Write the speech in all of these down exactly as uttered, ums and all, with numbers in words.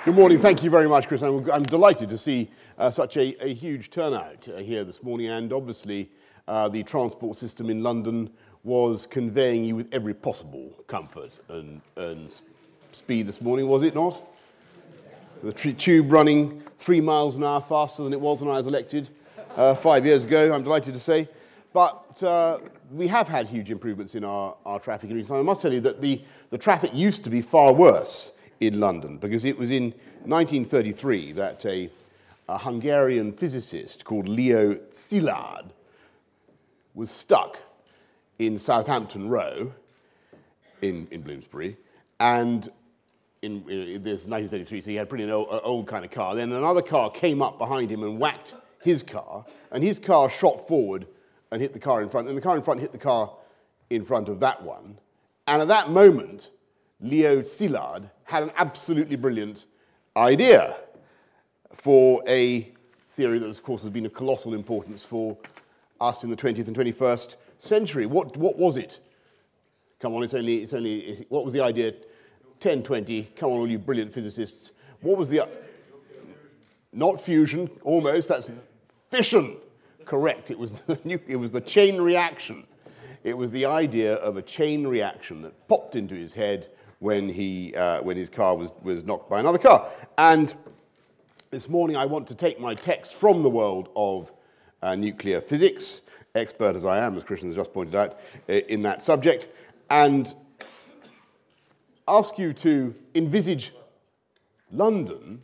Good morning. Thank you very much, Chris. I'm, I'm delighted to see uh, such a, a huge turnout uh, here this morning, and obviously uh, the transport system in London was conveying you with every possible comfort and, and speed this morning, was it not? The t- tube running three miles an hour faster than it was when I was elected uh, five years ago, I'm delighted to say. But uh, we have had huge improvements in our, our traffic in recent times. I must tell you that the, the traffic used to be far worse in London, because it was in nineteen thirty-three that a, a Hungarian physicist called Leo Szilard was stuck in Southampton Row in, in Bloomsbury, and in, in this nineteen thirty-three, so he had pretty an old, old kind of car. Then another car came up behind him and whacked his car, and his car shot forward and hit the car in front, and the car in front hit the car in front of that one. And at that moment, Leo Szilard had an absolutely brilliant idea for a theory that, of course, has been of colossal importance for us in the twentieth and twenty-first century. What, what was it? Come on, it's only, it's only, what was the idea? ten, twenty, come on, all you brilliant physicists. What was the, not fusion, almost, that's fission. Correct, it was the, it was the chain reaction. It was the idea of a chain reaction that popped into his head when he uh, when his car was, was knocked by another car. And this morning I want to take my text from the world of uh, nuclear physics, expert as I am, as Christian has just pointed out, in that subject, and ask you to envisage London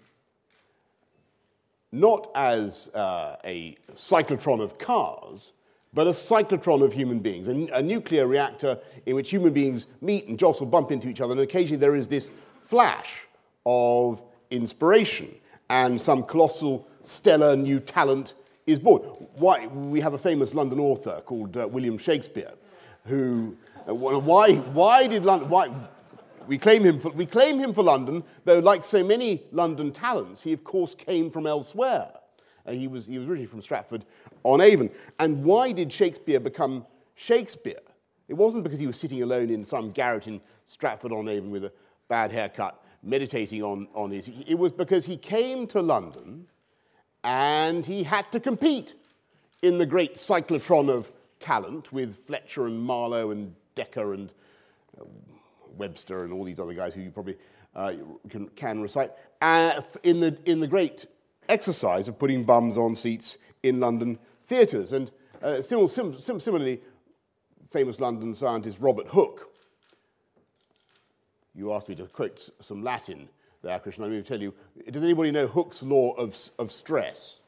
not as uh, a cyclotron of cars, but a cyclotron of human beings, a, a nuclear reactor in which human beings meet and jostle, bump into each other, and occasionally there is this flash of inspiration, and some colossal, stellar new talent is born. Why, we have a famous London author called uh, William Shakespeare, who, uh, why, why did London, why, we claim him for, we claim him for London, though like so many London talents, he of course came from elsewhere. Uh, he was he was originally from Stratford-on-Avon. And why did Shakespeare become Shakespeare? It wasn't because he was sitting alone in some garret in Stratford-on-Avon with a bad haircut, meditating on, on his... It was because he came to London and he had to compete in the great cyclotron of talent with Fletcher and Marlowe and Dekker and uh, Webster and all these other guys who you probably uh, can, can recite, uh, in the in the great exercise of putting bums on seats in London theatres. And uh, sim- sim- sim- similarly, famous London scientist Robert Hooke. You asked me to quote some Latin there, Christian. I'm going to tell you, does anybody know Hooke's law of, of stress?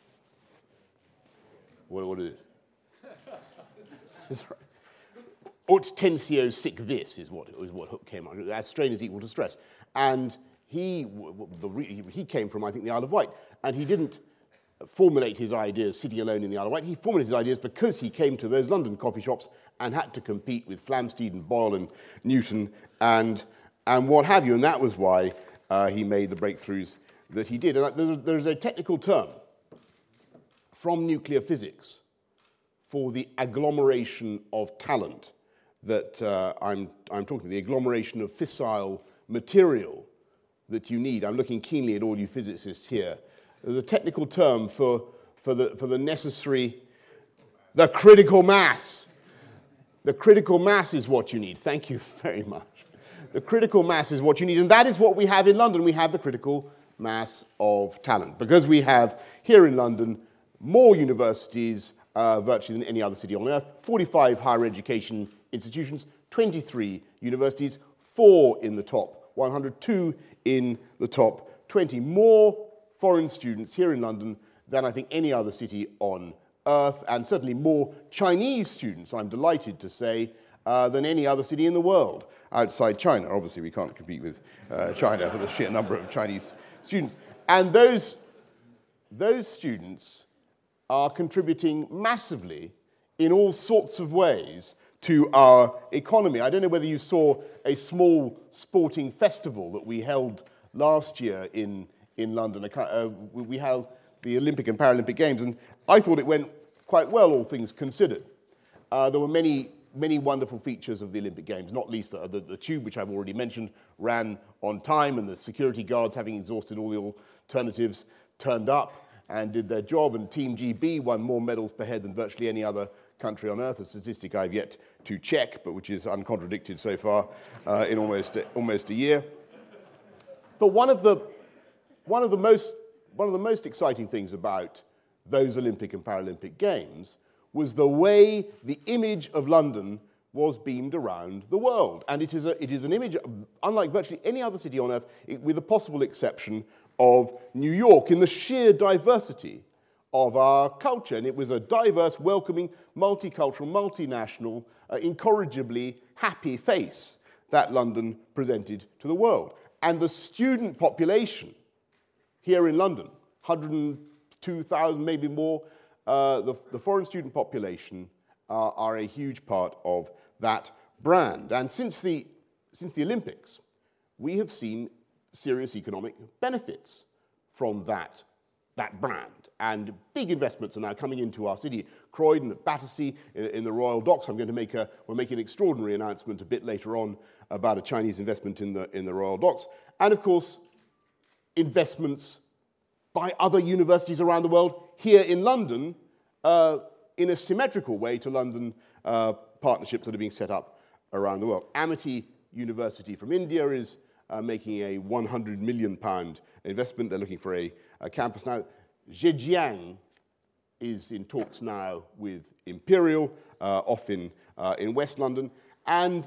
What, what is it? That's right. Ut tensio sic vis is what, is what Hooke came on. As strain is equal to stress. And he, the, he came from, I think, the Isle of Wight. And he didn't formulate his ideas sitting alone in the Isle of Wight. He formulated his ideas because he came to those London coffee shops and had to compete with Flamsteed and Boyle and Newton and, and what have you. And that was why uh, he made the breakthroughs that he did. And there's, there's a technical term from nuclear physics for the agglomeration of talent that uh, I'm, I'm talking about, the agglomeration of fissile material that you need. I'm looking keenly at all you physicists here. There's a technical term for, for, the, for the necessary, the critical mass. The critical mass is what you need. Thank you very much. The critical mass is what you need, and that is what we have in London. We have the critical mass of talent, because we have here in London more universities uh, virtually than any other city on earth, forty-five higher education institutions, twenty-three universities, four in the top one hundred, two in the top twenty. More foreign students here in London than I think any other city on earth, and certainly more Chinese students, I'm delighted to say, uh, than any other city in the world outside China. Obviously, we can't compete with uh, China for the sheer number of Chinese students. And those, those students are contributing massively in all sorts of ways to our economy. I don't know whether you saw a small sporting festival that we held last year in, in London. Uh, we held the Olympic and Paralympic Games, and I thought it went quite well, all things considered. Uh, there were many many wonderful features of the Olympic Games, not least the, the, the tube, which I've already mentioned, ran on time, and the security guards, having exhausted all the alternatives, turned up and did their job, and Team G B won more medals per head than virtually any other country on earth, a statistic I've yet to check, but which is uncontradicted so far uh, in almost, almost a year. But one of the, one of the most, one of the most exciting things about those Olympic and Paralympic Games was the way the image of London was beamed around the world. And it is, a, it is an image, unlike virtually any other city on earth, it, with the possible exception of New York, in the sheer diversity of our culture. And it was a diverse, welcoming, multicultural, multinational, uh, incorrigibly happy face that London presented to the world. And the student population here in London, one hundred two thousand, maybe more, uh, the, the foreign student population uh, are a huge part of that brand. And since the, since the Olympics, we have seen serious economic benefits from that, that brand. And big investments are now coming into our city. Croydon, at Battersea, in, in the Royal Docks. I'm going to make a, we're making an extraordinary announcement a bit later on about a Chinese investment in the, in the Royal Docks. And of course, investments by other universities around the world here in London uh, in a symmetrical way to London uh, partnerships that are being set up around the world. Amity University from India is uh, making a one hundred million pound investment. They're looking for a, a campus now. Zhejiang is in talks now with Imperial, uh, off in, uh, in West London. And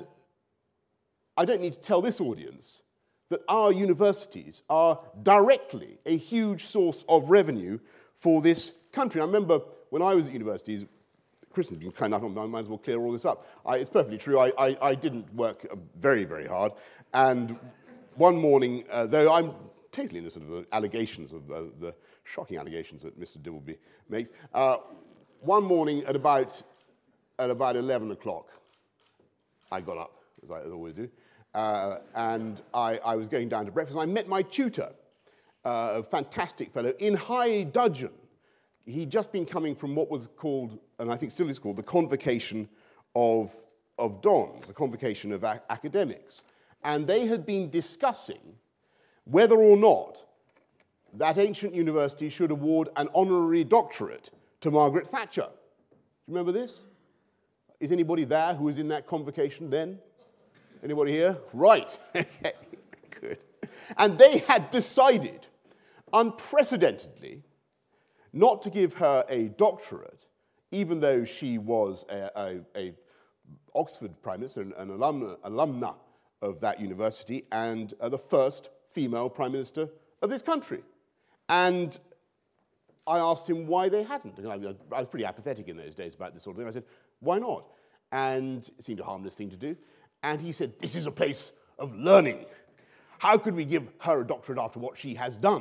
I don't need to tell this audience that our universities are directly a huge source of revenue for this country. I remember when I was at universities, Chris has been kind enough, I might as well clear all this up. I, it's perfectly true, I, I, I didn't work very, very hard. And one morning, uh, though I'm totally innocent of the allegations, of uh, the shocking allegations that Mister Dimbleby makes, uh, one morning at about, at about eleven o'clock, I got up, as I always do, uh, and I, I was going down to breakfast, and I met my tutor, uh, a fantastic fellow, in High Dudgeon. He'd just been coming from what was called, and I think still is called, the Convocation of, of Dons, the Convocation of a- Academics. And they had been discussing whether or not that ancient university should award an honorary doctorate to Margaret Thatcher. Do you remember this? Is anybody there who was in that convocation then? Anybody here? Right. Okay, good. And they had decided, unprecedentedly, not to give her a doctorate, even though she was a, a, a Oxford Prime Minister, an, an alumna, alumna of that university, and uh, the first female Prime Minister of this country. And I asked him why they hadn't. I was pretty apathetic in those days about this sort of thing. I said, why not? And it seemed a harmless thing to do. And he said, this is a place of learning. How could we give her a doctorate after what she has done?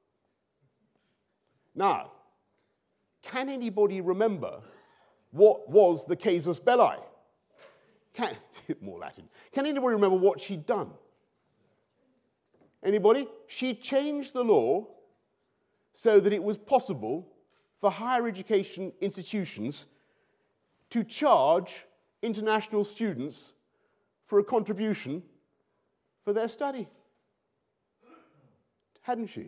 Now, can anybody remember what was the casus belli? Can, more Latin. Can anybody remember what she'd done? Anybody? She changed the law so that it was possible for higher education institutions to charge international students for a contribution for their study. Hadn't she?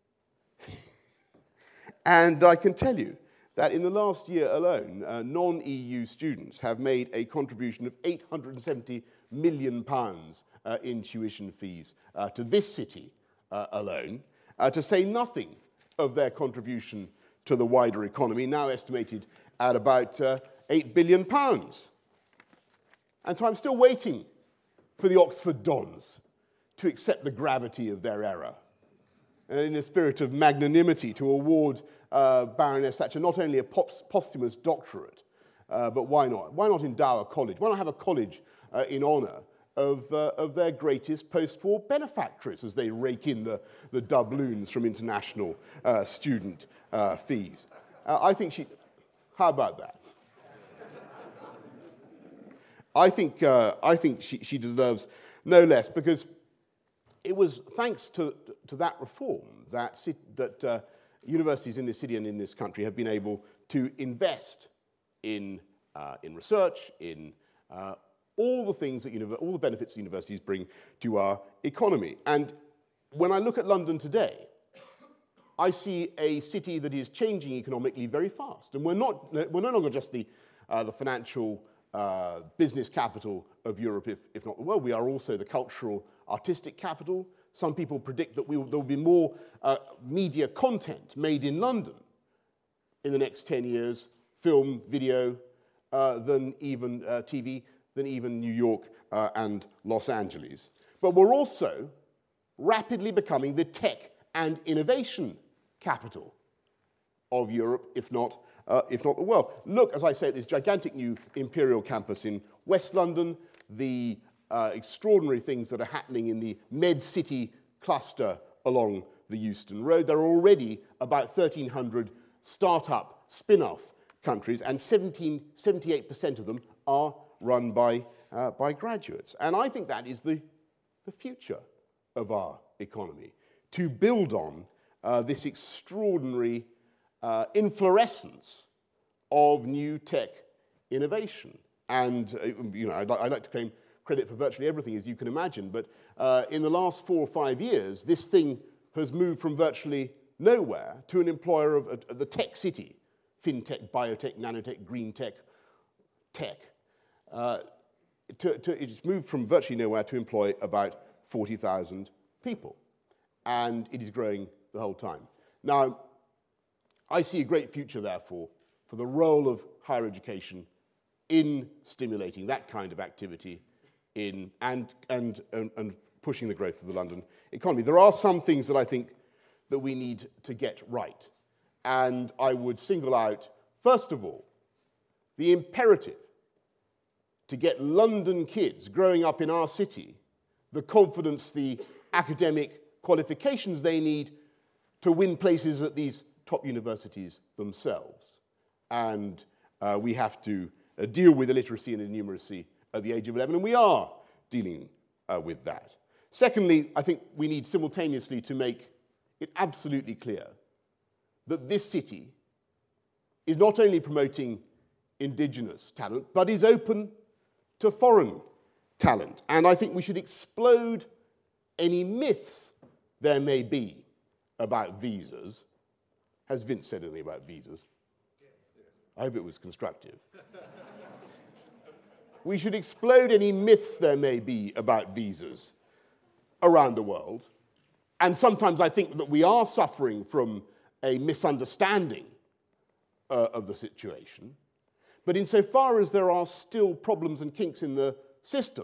And I can tell you that in the last year alone, uh, non-E U students have made a contribution of eight hundred seventy million pounds uh, in tuition fees uh, to this city uh, alone, uh, to say nothing of their contribution to the wider economy, now estimated at about uh, eight billion pounds. And so I'm still waiting for the Oxford Dons to accept the gravity of their error, and in a spirit of magnanimity to award uh, Baroness Thatcher not only a posthumous doctorate, uh, but why not? Why not endow a college? Why not have a college uh, in honour of, uh, of their greatest post-war benefactress as they rake in the, the doubloons from international uh, student uh, fees? Uh, I think she... How about that? I think, uh, I think she, she deserves no less, because it was thanks to, to that reform that, that uh, universities in this city and in this country have been able to invest in, uh, in research, in uh, all the things that, all the benefits universities bring to our economy. And when I look at London today, I see a city that is changing economically very fast. And we're, not, we're no longer just the, uh, the financial uh, business capital of Europe, if, if not the world. We are also the cultural, artistic capital. Some people predict that we will, there will be more uh, media content made in London in the next ten years, film, video, uh, than even uh, T V, than even New York uh, and Los Angeles. But we're also rapidly becoming the tech and innovation capital of Europe, if not, uh, if not the world. Look, as I say, at this gigantic new Imperial campus in West London, the uh, extraordinary things that are happening in the Med City cluster along the Euston Road. There are already about thirteen hundred startup spin-off countries, and seventeen, seventy-eight percent of them are run by, uh, by graduates. And I think that is the, the future of our economy, to build on uh, this extraordinary uh, inflorescence of new tech innovation. And, uh, you know, I'd, I'd like to claim credit for virtually everything, as you can imagine, but uh, in the last four or five years, this thing has moved from virtually nowhere to an employer of, of, of the tech city, fintech, biotech, nanotech, green tech, tech. Uh, to, to, it's moved from virtually nowhere to employ about forty thousand people, and it is growing the whole time. Now, I see a great future, therefore, for the role of higher education in stimulating that kind of activity in, and, and, and, and pushing the growth of the London economy. There are some things that I think that we need to get right, and I would single out, first of all, the imperative to get London kids growing up in our city the confidence, the academic qualifications they need to win places at these top universities themselves. And uh, we have to uh, deal with illiteracy and innumeracy at the age of eleven, and we are dealing uh, with that. Secondly, I think we need simultaneously to make it absolutely clear that this city is not only promoting indigenous talent, but is open to foreign talent. And I think we should explode any myths there may be about visas. Has Vince said anything about visas? I hope it was constructive. We should explode any myths there may be about visas around the world. And sometimes I think that we are suffering from a misunderstanding uh, of the situation. But insofar as there are still problems and kinks in the system,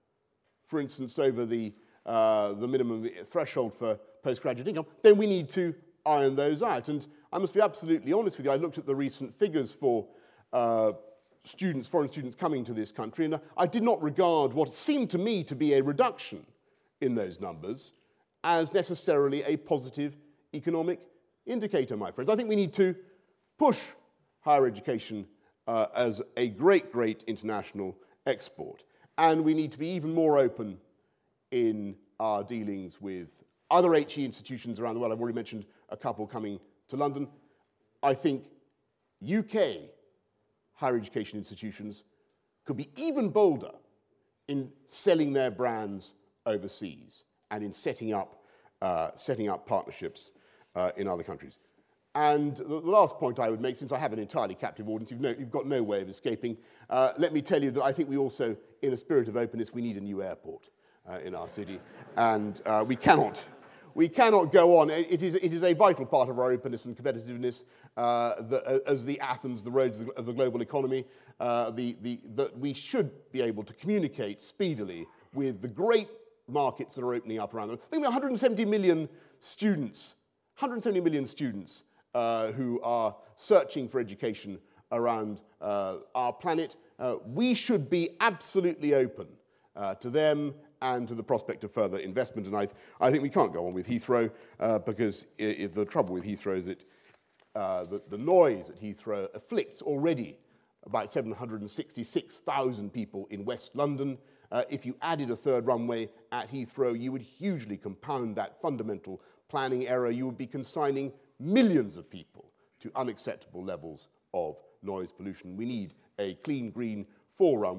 for instance, over the, uh, the minimum threshold for postgraduate income, then we need to iron those out. And I must be absolutely honest with you, I looked at the recent figures for uh, students, foreign students coming to this country, and I did not regard what seemed to me to be a reduction in those numbers as necessarily a positive economic indicator, my friends. I think we need to push higher education uh, as a great, great international export. And we need to be even more open in our dealings with other H E institutions around the world. I've already mentioned a couple coming to London. I think U K higher education institutions could be even bolder in selling their brands overseas and in setting up, uh, setting up partnerships uh, in other countries. And the, the last point I would make, since I have an entirely captive audience, you've, no, you've got no way of escaping, uh, let me tell you that I think we also, in a spirit of openness, we need a new airport uh, in our city. And uh, we cannot, we cannot go on. It is, it is a vital part of our openness and competitiveness uh, the, as the Athens, the roads of the, of the global economy, uh, the, the, that we should be able to communicate speedily with the great markets that are opening up around them. I think there are one hundred seventy million students, one hundred seventy million students uh, who are searching for education around uh, our planet. Uh, we should be absolutely open uh, to them and to the prospect of further investment. And I, I think we can't go on with Heathrow uh, because I- I the trouble with Heathrow is that uh, the, the noise at Heathrow afflicts already about seven hundred sixty-six thousand people in West London. Uh, if you added a third runway at Heathrow, you would hugely compound that fundamental planning error. You would be consigning millions of people to unacceptable levels of noise pollution. We need a clean, green, four-runway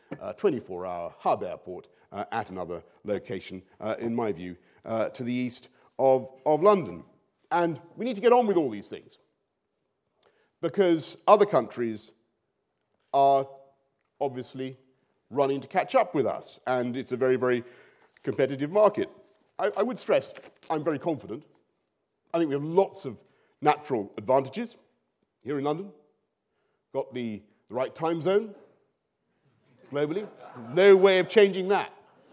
uh, twenty-four hour hub airport uh, at another location, uh, in my view, uh, to the east of, of London. And we need to get on with all these things because other countries are obviously running to catch up with us, and it's a very, very competitive market. I, I would stress I'm very confident. I think we have lots of natural advantages here in London. Got the, the right time zone globally. No way of changing that.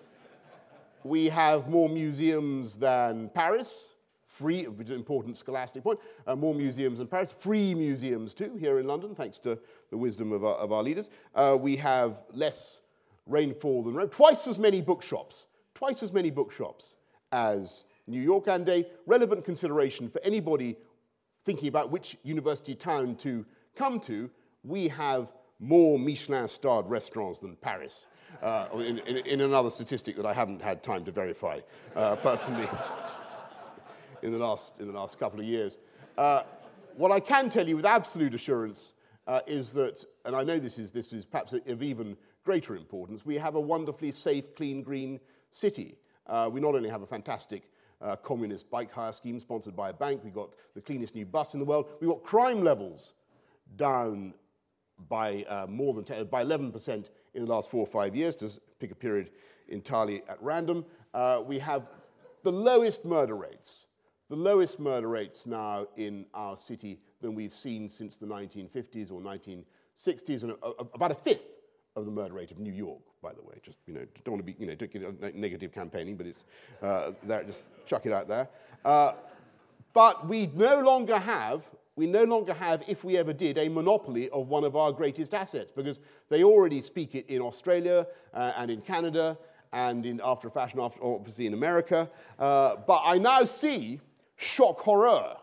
We have more museums than Paris. Free, which is an important scholastic point, uh, more museums than Paris, free museums too here in London, thanks to the wisdom of our, of our leaders. Uh, we have less rainfall than Rome, twice as many bookshops, twice as many bookshops as New York, and a relevant consideration for anybody thinking about which university town to come to. We have more Michelin-starred restaurants than Paris, uh, in, in, in another statistic that I haven't had time to verify uh, personally. In the last in the last couple of years, uh, what I can tell you with absolute assurance uh, is that, and I know this is this is perhaps of even greater importance, we have a wonderfully safe, clean, green city. Uh, we not only have a fantastic uh, communist bike hire scheme sponsored by a bank, we've got the cleanest new bus in the world, we've got crime levels down by uh, more than ten, by eleven percent in the last four or five years. To pick a period entirely at random, uh, we have the lowest murder rates. The lowest murder rates now in our city than we've seen since the nineteen fifties or nineteen sixties, and a, a, about a fifth of the murder rate of New York, by the way. Just, you know, don't want to be, you know, don't get a negative campaigning, but it's uh, there, just chuck it out there. Uh, but we no longer have, we no longer have, if we ever did, a monopoly of one of our greatest assets, because they already speak it in Australia uh, and in Canada, and in, after a fashion, after, obviously in America. Uh, but I now see shock horror.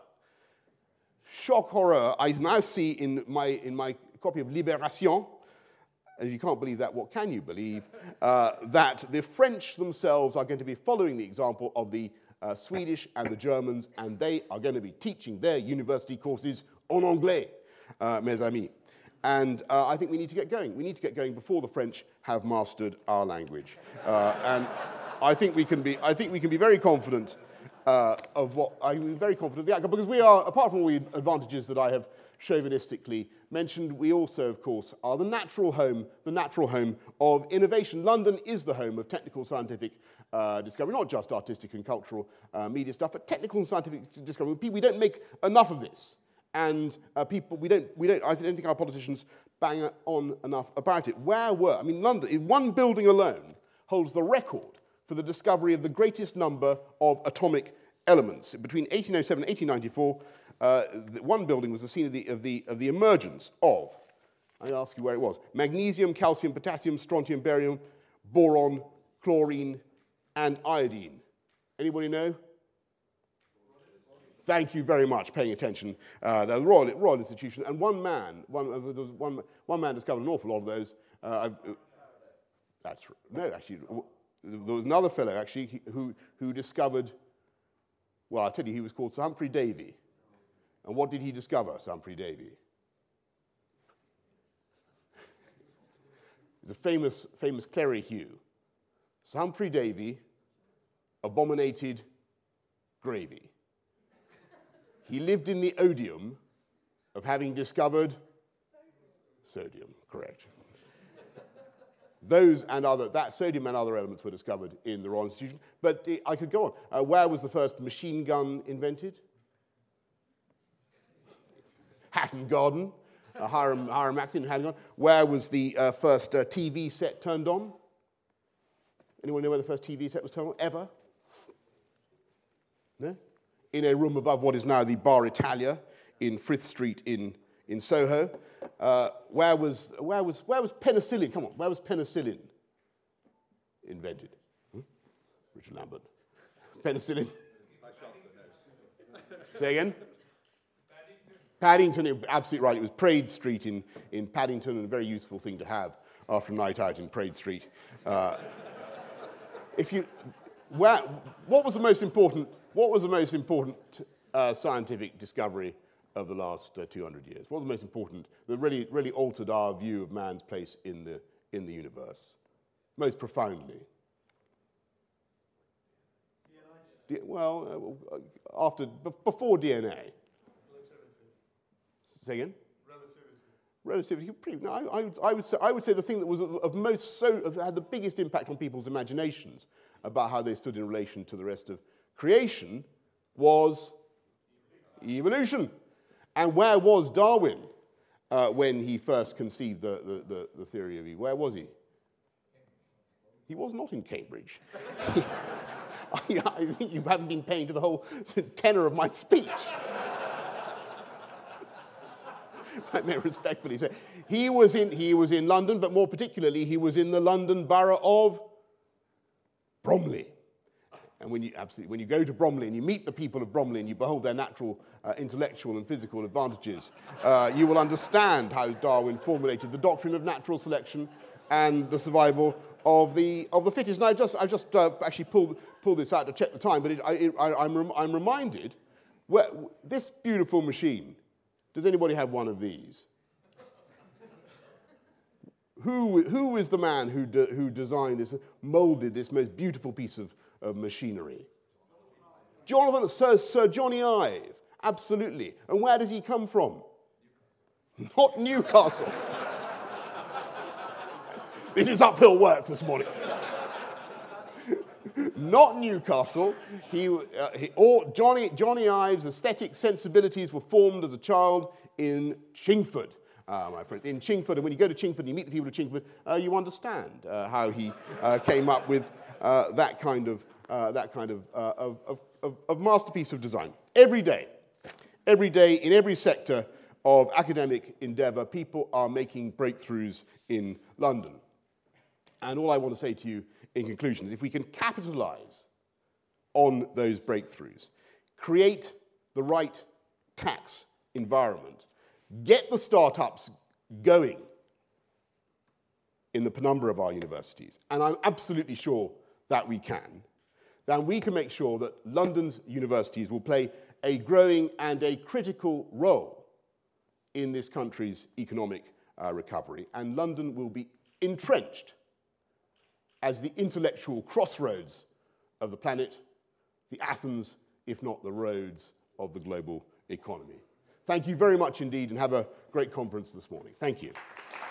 Shock horror, I now see in my, in my copy of Libération, and if you can't believe that, what can you believe? Uh, that the French themselves are going to be following the example of the uh, Swedish and the Germans, and they are going to be teaching their university courses en anglais, uh, mes amis. And uh, I think we need to get going. We need to get going before the French have mastered our language. Uh, and I think we can be, I think we can be very confident Uh, of what I'm very confident of the outcome, because we are, apart from all the advantages that I have chauvinistically mentioned, we also, of course, are the natural home, the natural home of innovation. London is the home of technical, scientific uh, discovery, not just artistic and cultural uh, media stuff, but technical and scientific discovery. We don't make enough of this, and uh, people, we don't, we don't. I don't think our politicians bang on enough about it. Where were? I mean, London, in one building alone, holds the record for the discovery of the greatest number of atomic elements. Between eighteen oh seven and eighteen ninety-four, uh, one building was the scene of the, of, the, of the emergence of, I ask you where it was, magnesium, calcium, potassium, strontium, barium, boron, chlorine, and iodine. Anybody know? Thank you very much, paying attention. Uh, the Royal, Royal Institution, and one man, one, uh, there was one, one man discovered an awful lot of those. Uh, uh, that's no, actually. There was another fellow, actually, who, who discovered, well, I'll tell you, he was called Sir Humphrey Davy. And what did he discover, Sir Humphrey Davy? He's a famous, famous Clery Hugh. Sir Humphrey Davy abominated gravy. He lived in the odium of having discovered sodium, correct. Those and other, that sodium and other elements were discovered in the Royal Institution. But I could go on. Uh, where was the first machine gun invented? Hatton Garden. Uh, Hiram, Hiram Maxim, Hatton Garden. Where was the uh, first uh, T V set turned on? Anyone know where the first T V set was turned on? Ever? No? In a room above what is now the Bar Italia in Frith Street in in Soho. Uh, where was where was where was penicillin? Come on, where was penicillin invented? Hmm? Richard Lambert. Penicillin. Say again. Paddington. Paddington. Absolutely right. It was Praed Street in in Paddington, and a very useful thing to have after a night out in Praed Street. Uh, if you, where, what was the most important? What was the most important uh, scientific discovery of the last uh, two hundred years? What was the most important that really, really altered our view of man's place in the, in the universe, most profoundly? D- well, uh, after, b- before D N A. Relativity. Say again? Relativity. Pretty, no, I, I, would, I, would say, I would say the thing that was of, of most so of, had the biggest impact on people's imaginations about how they stood in relation to the rest of creation was evolution. And where was Darwin uh, when he first conceived the, the, the, the theory of evolution? Where was he? He was not in Cambridge. I, I think you haven't been paying to the whole tenor of my speech. I may respectfully say, he was in he was in London, but more particularly, he was in the London borough of Bromley. And when you absolutely when you go to Bromley and you meet the people of Bromley and you behold their natural, uh, intellectual, and physical advantages, uh, you will understand how Darwin formulated the doctrine of natural selection and the survival of the of the fittest. And I just I just uh, actually pulled pulled this out to check the time, but it, I, it, I, I'm rem- I'm reminded, where, this beautiful machine. Does anybody have one of these? who, who is the man who, de, who designed this, molded this most beautiful piece of, of machinery? Jonathan, Sir, Sir Johnny Ive, absolutely. And where does he come from? Not Newcastle. This is uphill work this morning. Not Newcastle. He, uh, he, or Johnny, Johnny Ive's aesthetic sensibilities were formed as a child in Chingford, uh, my friends. In Chingford, and when you go to Chingford and you meet the people of Chingford, uh, you understand uh, how he uh, came up with uh, that kind of uh, that kind of, uh, of, of, of masterpiece of design. Every day, every day, in every sector of academic endeavour, people are making breakthroughs in London. And all I want to say to you in conclusion is if we can capitalize on those breakthroughs, create the right tax environment, get the startups going in the penumbra of our universities, and I'm absolutely sure that we can, then we can make sure that London's universities will play a growing and a critical role in this country's economic uh, recovery, and London will be entrenched as the intellectual crossroads of the planet, the Athens, if not the Rhodes, of the global economy. Thank you very much indeed, and have a great conference this morning. Thank you.